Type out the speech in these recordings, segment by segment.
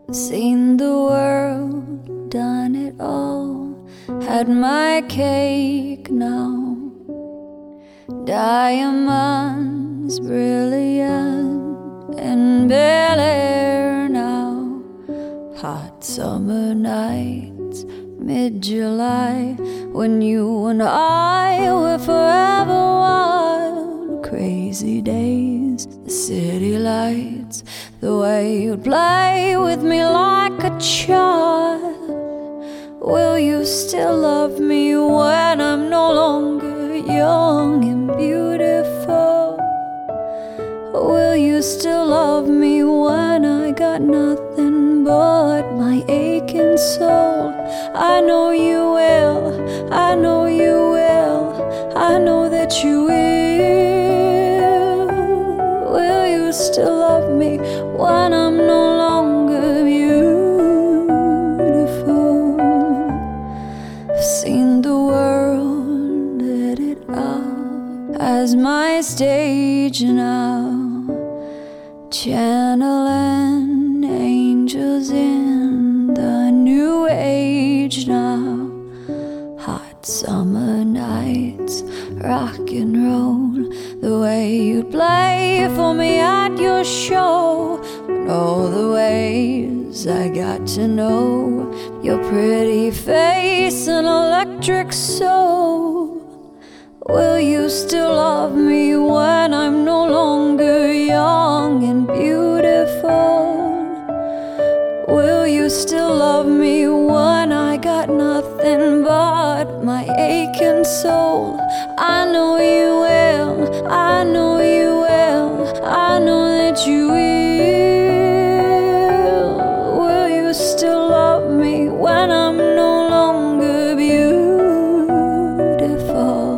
Seen the world, done it all, had my cake now. Diamonds brilliant in Bel Air now. Hot summer nights, mid-July, when you and I were forever wild. Crazy days, the city lights, the way you'd play with me like a child. Will you still love me when I'm no longer young and beautiful? Will you still love me when I got nothing but my aching soul? I know you will, I know you will, I know that you will. Will you still love me when I'm no longer beautiful? I've seen the world edit out as my stage now, channeling angels in the new age now. Hot summer nights, rock and roll, the way you play for me at your show. And all the ways I got to know your pretty face and electric soul. Will you still love me when I'm no longer young and beautiful? Will you still love me when I got nothing but my aching soul? I know you will, I know you will, I know that you will. Will you still love me when I'm no longer beautiful?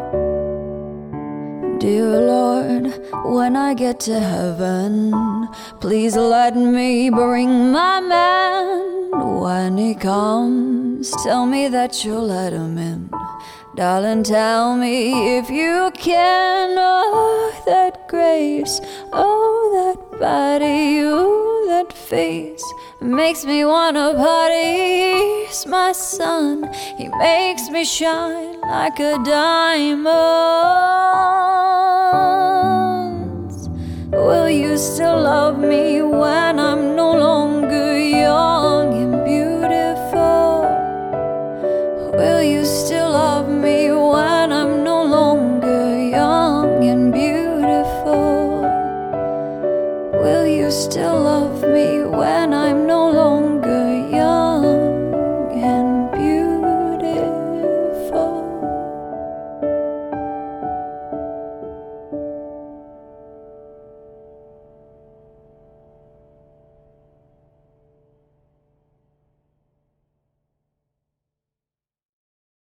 Dear Lord, when I get to heaven, please let me bring my man. When he comes, tell me that you'll let him in. Darling, tell me if you can. Oh, that grace, oh, that body, oh, that face makes me wanna party. He's my sun, he makes me shine like a diamond. Will you still love me when I'm no